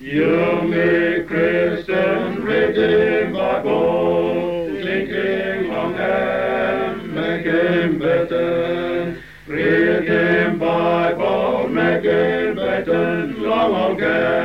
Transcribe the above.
You me Christians redeemed by both, sinking long and making better. Redeemed by both, making better, long again.